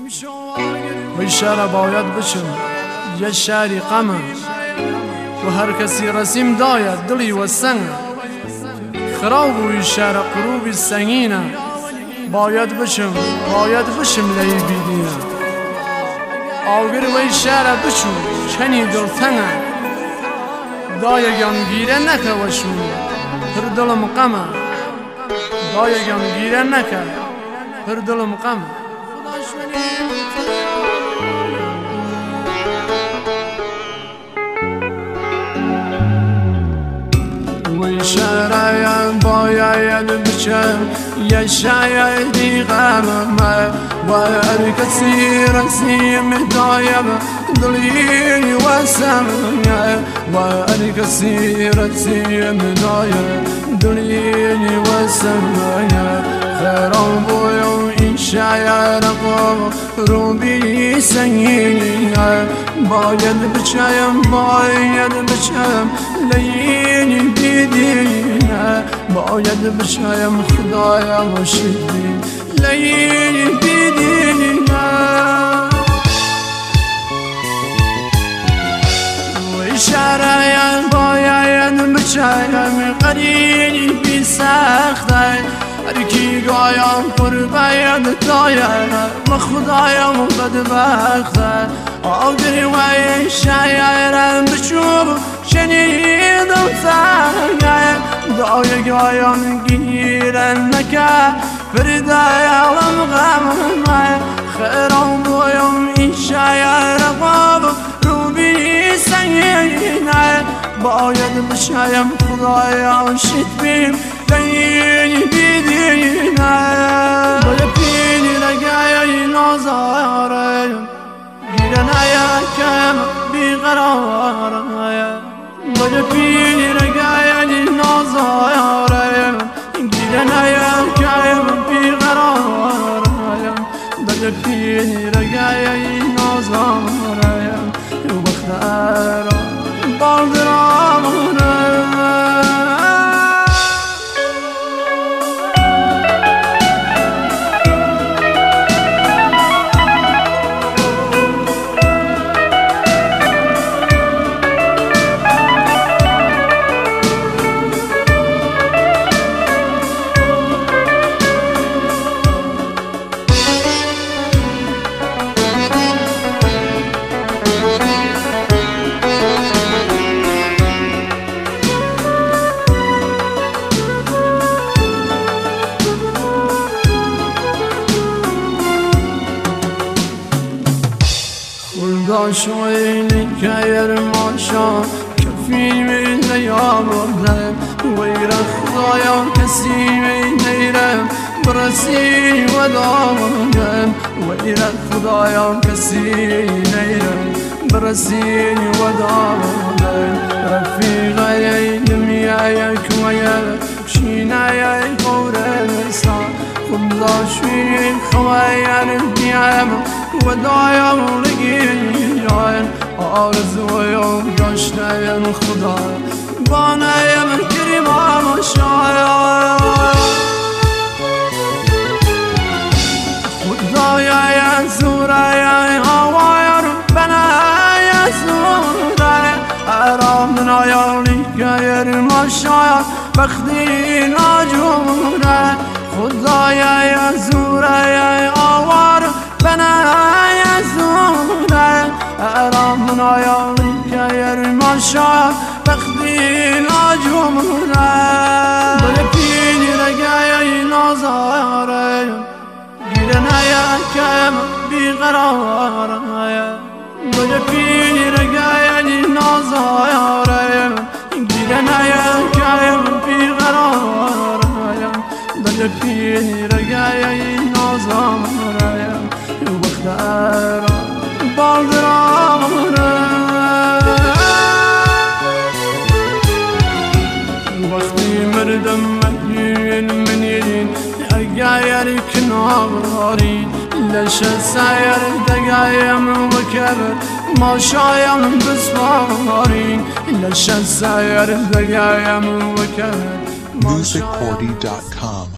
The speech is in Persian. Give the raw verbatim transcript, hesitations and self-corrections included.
وی شهر باید بچم یه شهری غمه و هر کسی رسیم داید دلی و سنگ خراب وی شهر قروبی سنگینه باید بچم باید بشم لی بیدینه آگر وی شهر بچو کنی دلتنه دایگم گیره نکه وشون هر دلم غمه دایگم گیره نکه هر دلم غمه وی شهر باید بچم یه شهری غمه و هر کسی رسیم دایم دلی و سنگه و هر کسی رسیم دایم دلی و سنگه خرام بویم این شهر قروبی سنگینه باید بچم باید بچم لینی بیدینه باید بچم خدایا شدی لینی بیدینه وی شهر باید بچم قرینی بی سخته هر کی گایم پر باید داید و خدایم بدبخته آگری وی شهرم بچوب شنیدم سنگه دای گایم گیرن نکه فردایالم غمه خیرم بویم این شهر قاب روبی سنگینه باید بشایم خدایا شد بیم لینی بیدینه باید پینی لگه نازاره گیرن یکم بیقراره باید پینی لگه نازاره گیرن یکم بیقراره باید پینی لگه نازاره بختر بالدرانه داشوینی که یر ماشا کفی می نیامردم ویر خدایا کسی می نیرم برسی و دامدم ویر خدایا کسی نیرم برسی و دامدم رفیقای دمیای کویا شینای قورسا خداشوی خوایر دیم و دایم لگیان آرزویم داشتم خدا بانایم کریمم شاید خدایا زورای هوایر بنای زورای ارام نایالی گیر ماشاید بختی ناجوره خدایا زورای آوار بنای زوره ارام نایالی گیر ماشاید بختی ناجوره باید پینی رگای نازاره گیرن یکم بیقراره باید پینی رگای نازاره گیرن یکم بیقراره باید پینی رگای نازاره بختر بالدرانه وقتی مردم مهین منین اگر کناری لش سایر دقایم و کبر ما شایم بسپارین لش سایر دقایم و کبر music forty dot com